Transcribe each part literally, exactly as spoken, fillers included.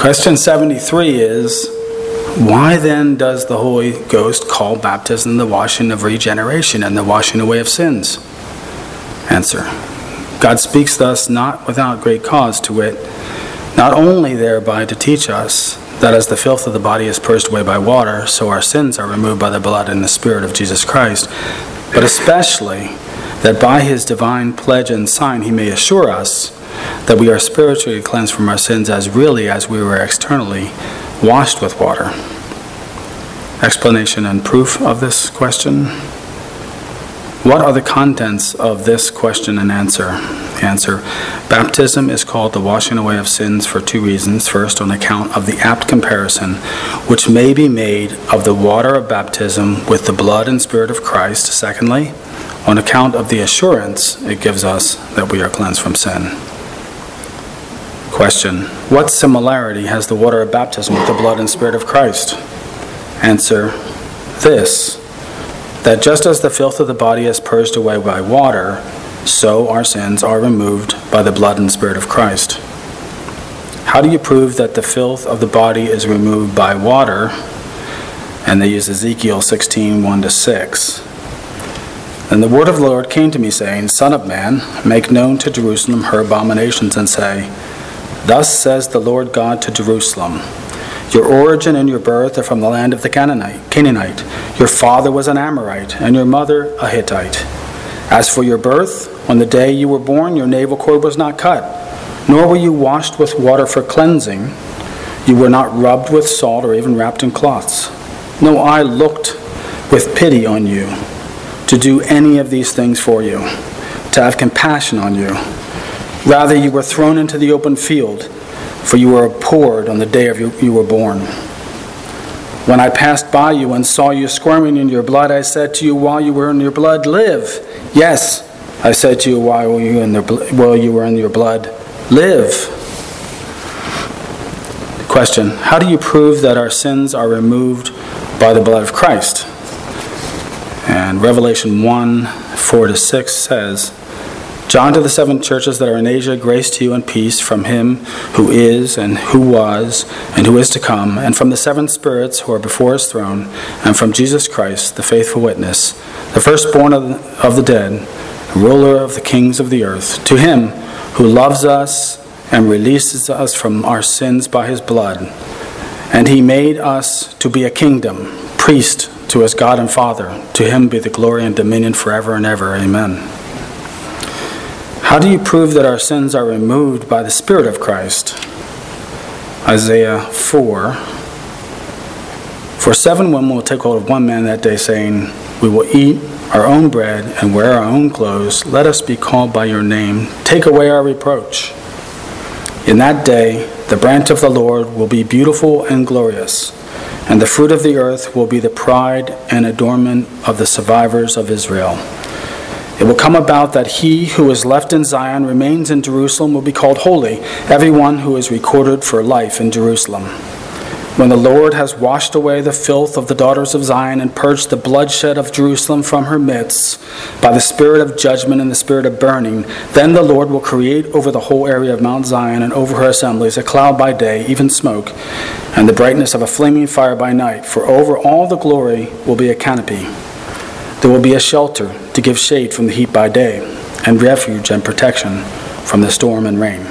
Question seventy-three is, why then does the Holy Ghost call baptism the washing of regeneration and the washing away of sins? Answer. God speaks thus not without great cause, to wit, not only thereby to teach us that as the filth of the body is purged away by water, so our sins are removed by the blood and the Spirit of Jesus Christ, but especially that by his divine pledge and sign he may assure us that we are spiritually cleansed from our sins as really as we were externally washed with water. Explanation and proof of this question. What are the contents of this question and answer? Answer. Baptism is called the washing away of sins for two reasons. First, on account of the apt comparison which may be made of the water of baptism with the blood and Spirit of Christ. Secondly, on account of the assurance it gives us that we are cleansed from sin. Question. What similarity has the water of baptism with the blood and Spirit of Christ? Answer. This, that just as the filth of the body is purged away by water, so our sins are removed by the blood and Spirit of Christ. How do you prove that the filth of the body is removed by water? And they use Ezekiel sixteen, one to six. And the word of the Lord came to me, saying, Son of man, make known to Jerusalem her abominations, and say, Thus says the Lord God to Jerusalem, Your origin and your birth are from the land of the Canaanite. Canaanite. Your father was an Amorite, and your mother a Hittite. As for your birth, on the day you were born, your navel cord was not cut, nor were you washed with water for cleansing. You were not rubbed with salt or even wrapped in cloths. No eye looked with pity on you to do any of these things for you, to have compassion on you. Rather, you were thrown into the open field, for you were abhorred on the day of you, you were born. When I passed by you and saw you squirming in your blood, I said to you while you were in your blood, live. Yes, I said to you while you, in the, while you were in your blood, live. Question. How do you prove that our sins are removed by the blood of Christ? And Revelation one, four to six says, John to the seven churches that are in Asia, grace to you and peace from him who is and who was and who is to come, and from the seven spirits who are before his throne, and from Jesus Christ, the faithful witness, the firstborn of the, of the dead, ruler of the kings of the earth, to him who loves us and releases us from our sins by his blood. And he made us to be a kingdom, priest to his God and Father. To him be the glory and dominion forever and ever. Amen. How do you prove that our sins are removed by the Spirit of Christ? Isaiah four. For seven women will take hold of one man that day, saying, We will eat our own bread and wear our own clothes. Let us be called by your name. Take away our reproach. In that day, the branch of the Lord will be beautiful and glorious, and the fruit of the earth will be the pride and adornment of the survivors of Israel. It will come about that he who is left in Zion remains in Jerusalem will be called holy, everyone who is recorded for life in Jerusalem. When the Lord has washed away the filth of the daughters of Zion and purged the bloodshed of Jerusalem from her midst by the spirit of judgment and the spirit of burning, then the Lord will create over the whole area of Mount Zion and over her assemblies a cloud by day, even smoke, and the brightness of a flaming fire by night. For over all the glory will be a canopy. There will be a shelter to give shade from the heat by day, and refuge and protection from the storm and rain.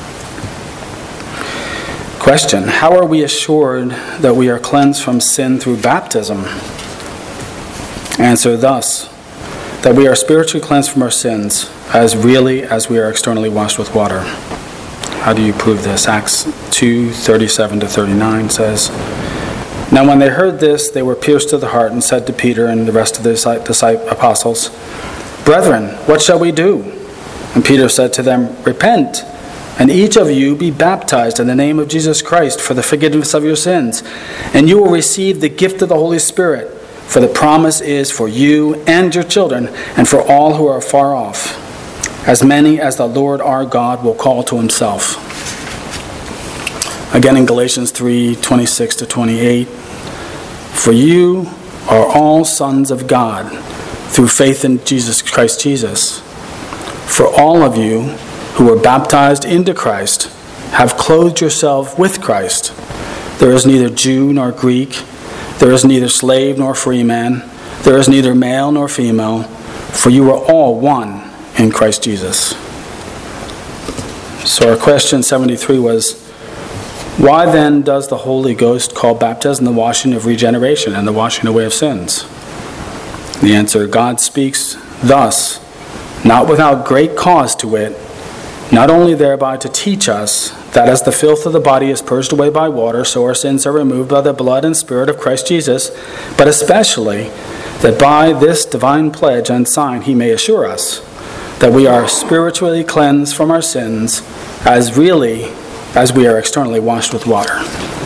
Question. How are we assured that we are cleansed from sin through baptism? Answer. Thus, that we are spiritually cleansed from our sins as really as we are externally washed with water. How do you prove this? Acts two, thirty-seven to thirty-nine says, Now when they heard this, they were pierced to the heart and said to Peter and the rest of the apostles, Brethren, what shall we do? And Peter said to them, Repent, and each of you be baptized in the name of Jesus Christ for the forgiveness of your sins, and you will receive the gift of the Holy Spirit, for the promise is for you and your children, and for all who are far off, as many as the Lord our God will call to himself. Again in Galatians three, twenty-six to twenty-eight, For you are all sons of God through faith in Jesus Christ Jesus. For all of you who were baptized into Christ have clothed yourself with Christ. There is neither Jew nor Greek. There is neither slave nor free man. There is neither male nor female. For you are all one in Christ Jesus. So our question seventy-three was, why then does the Holy Ghost call baptism the washing of regeneration and the washing away of sins? The answer, God speaks thus, not without great cause to wit, not only thereby to teach us that as the filth of the body is purged away by water, so our sins are removed by the blood and Spirit of Christ Jesus, but especially that by this divine pledge and sign he may assure us that we are spiritually cleansed from our sins as really as we are externally washed with water.